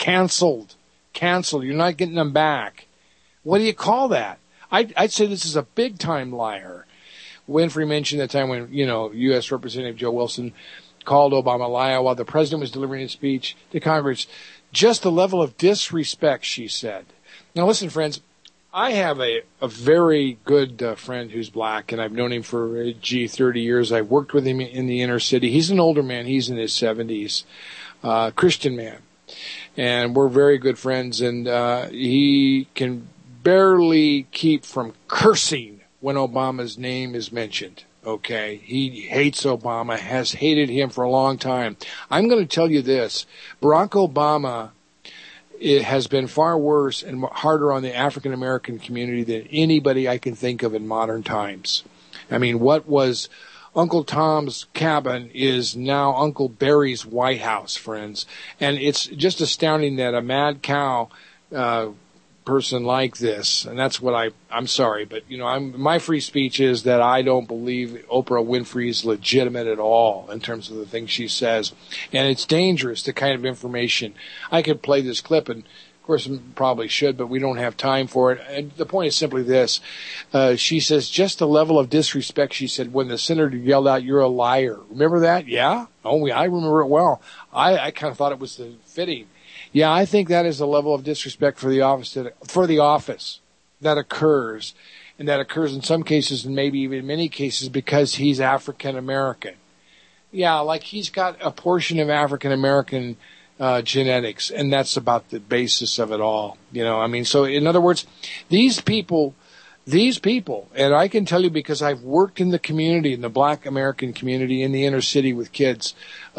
You're not getting them back. What do you call that? I'd say this is a big-time liar. Winfrey mentioned the time when, U.S. Representative Joe Wilson called Obama a liar while the president was delivering his speech to Congress. Just the level of disrespect, she said. Now, listen, friends, I have a very good friend who's black, and I've known him for, 30 years. I've worked with him in the inner city. He's an older man. He's in his 70s, Christian man. And we're very good friends, and he can barely keep from cursing when Obama's name is mentioned. Okay, he hates Obama, has hated him for a long time. I'm going to tell you this. Barack Obama, it has been far worse and harder on the African American community than anybody I can think of in modern times. I mean, what was Uncle Tom's cabin is now Uncle Barry's White House, friends. And it's just astounding that a mad cow person like this, and that's what I'm sorry, but my free speech is that I don't believe Oprah Winfrey is legitimate at all in terms of the things she says, and it's dangerous, the kind of information. I could play this clip, and of course probably should, but we don't have time for it. And the point is simply this: she says just the level of disrespect. She said when the senator yelled out, "You're a liar." Remember that? Yeah. Oh, I remember it well. I kind of thought it was fitting. Yeah, I think that is a level of disrespect for the office that occurs, and that occurs in some cases and maybe even many cases because he's African American. Yeah, like he's got a portion of African American genetics, and that's about the basis of it all. So in other words, these people, and I can tell you because I've worked in the community, in the black American community in the inner city with kids.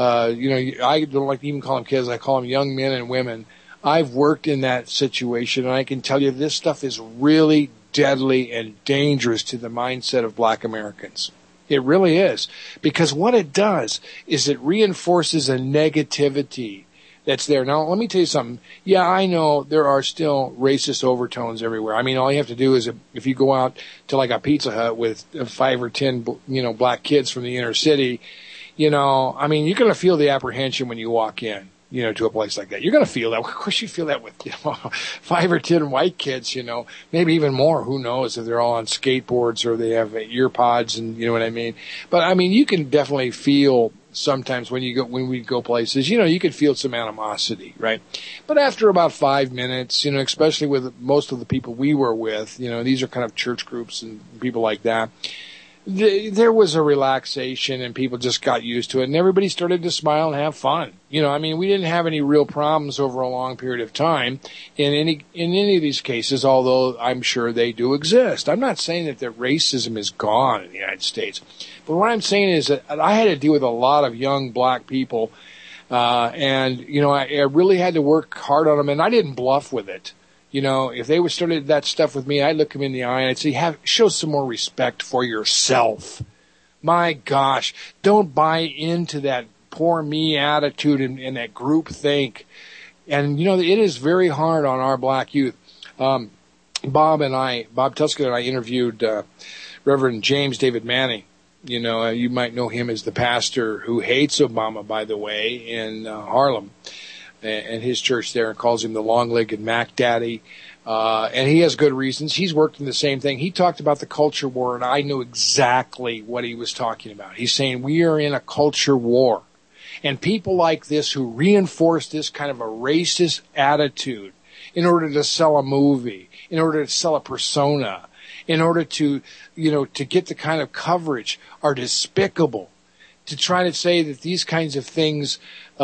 I don't like to even call them kids. I call them young men and women. I've worked in that situation, and I can tell you this stuff is really deadly and dangerous to the mindset of black Americans. It really is. Because what it does is it reinforces a negativity that's there. Now, let me tell you something. Yeah, I know there are still racist overtones everywhere. I mean, all you have to do is if you go out to like a Pizza Hut with 5 or 10, black kids from the inner city, you're going to feel the apprehension when you walk in. to a place like that. You're going to feel that. Of course you feel that with, 5 or 10 white kids, maybe even more. Who knows if they're all on skateboards or they have ear pods and, you know what I mean? But I mean, you can definitely feel sometimes when we go places, you can feel some animosity, right? But after about 5 minutes, especially with most of the people we were with, these are kind of church groups and people like that. There was a relaxation and people just got used to it and everybody started to smile and have fun. We didn't have any real problems over a long period of time in any of these cases, although I'm sure they do exist. I'm not saying that racism is gone in the United States, but what I'm saying is that I had to deal with a lot of young black people, and I really had to work hard on them, and I didn't bluff with it. If they were started that stuff with me, I'd look them in the eye and I'd say, show some more respect for yourself. My gosh, don't buy into that poor me attitude and that group think. And, it is very hard on our black youth. Bob Tuskin and I interviewed Reverend James David Manning. You might know him as the pastor who hates Obama, by the way, in Harlem. And his church there, and calls him the long-legged Mac Daddy. And he has good reasons. He's worked in the same thing. He talked about the culture war, and I knew exactly what he was talking about. He's saying we are in a culture war. And people like this who reinforce this kind of a racist attitude in order to sell a movie, in order to sell a persona, in order to, to get the kind of coverage are despicable. To try to say that these kinds of things,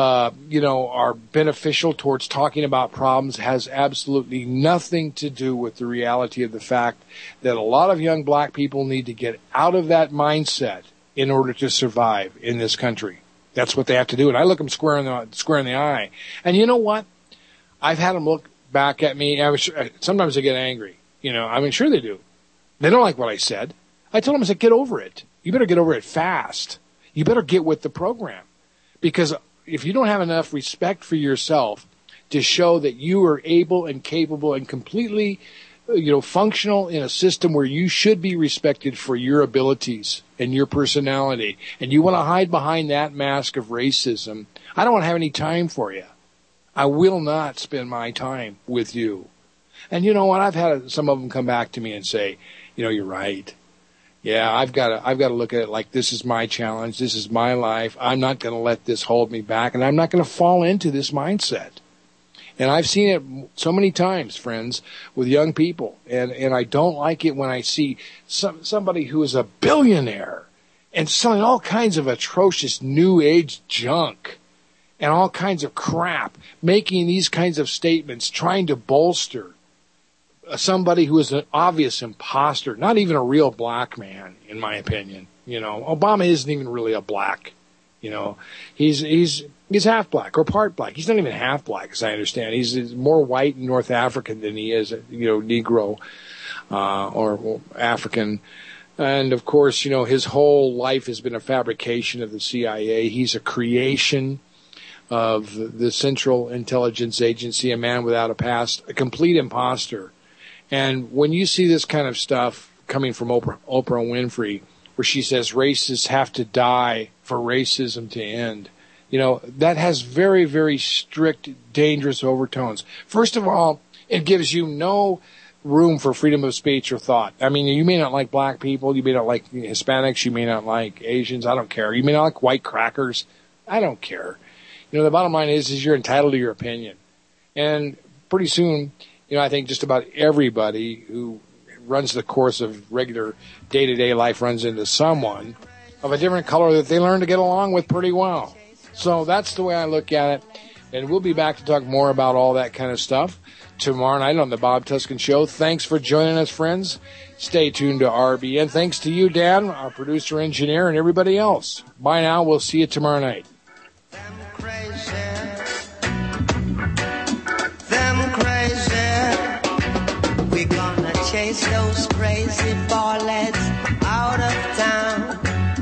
are beneficial towards talking about problems has absolutely nothing to do with the reality of the fact that a lot of young black people need to get out of that mindset in order to survive in this country. That's what they have to do. And I look them square in the eye. And you know what? I've had them look back at me. Sometimes they get angry. Sure they do. They don't like what I said. I told them, I said, get over it. You better get over it fast. You better get with the program, because if you don't have enough respect for yourself to show that you are able and capable and completely, functional in a system where you should be respected for your abilities and your personality, and you want to hide behind that mask of racism, I don't want to have any time for you. I will not spend my time with you. And you know what? I've had some of them come back to me and say, you're right. Yeah, I've got to look at it like this is my challenge. This is my life. I'm not going to let this hold me back, and I'm not going to fall into this mindset. And I've seen it so many times, friends, with young people. And I don't like it when I see somebody who is a billionaire and selling all kinds of atrocious new age junk and all kinds of crap, making these kinds of statements, trying to bolster somebody who is an obvious imposter, not even a real black man, in my opinion. Obama isn't even really a black. He's half black or part black. He's not even half black, as I understand. He's more white and North African than he is, Negro or African. And of course, his whole life has been a fabrication of the CIA. He's a creation of the Central Intelligence Agency, a man without a past, a complete imposter. And when you see this kind of stuff coming from Oprah Winfrey, where she says racists have to die for racism to end, that has very, very strict, dangerous overtones. First of all, it gives you no room for freedom of speech or thought. I mean, you may not like black people, you may not like Hispanics, you may not like Asians, I don't care. You may not like white crackers, I don't care. The bottom line is you're entitled to your opinion. And pretty soon, I think just about everybody who runs the course of regular day-to-day life runs into someone of a different color that they learn to get along with pretty well. So that's the way I look at it. And we'll be back to talk more about all that kind of stuff tomorrow night on the Bob Tuskin Show. Thanks for joining us, friends. Stay tuned to RBN. Thanks to you, Dan, our producer, engineer, and everybody else. Bye now. We'll see you tomorrow night. We're gonna chase those crazy ballets out of town.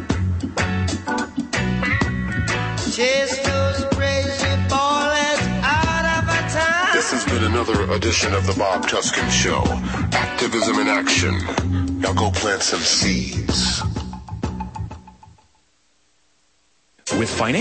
Chase those crazy ballets out of town. This has been another edition of the Bob Tuskin Show. Activism in action. Now go plant some seeds. With financial